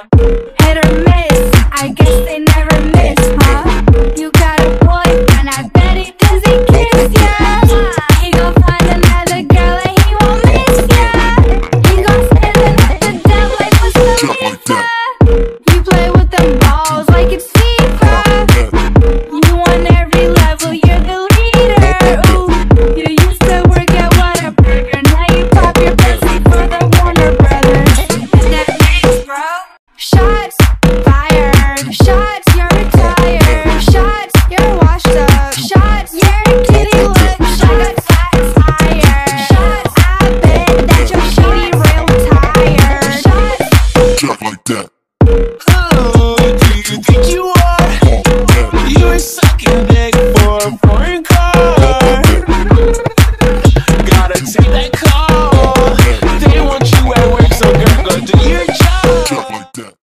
Hit or miss, I guess they never miss, huh? You got a boyfriend, I bet he doesn't kiss ya. He gon' find another girl and he won't miss ya. He gon' stand up the devil like what's the pizza? You play with them balls like it's FIFA. You on every level, you're the leader. Ooh, you used to work at Whataburger, now you pop your pussy for the Warner Brothers. And that makes, bro. Shots fired. Shots, you're retired. Shots, you're washed up. Shots, you're a kitty lip. Shots fired. Shots, I bet that you're shitty real tired. Shots, Jack like that.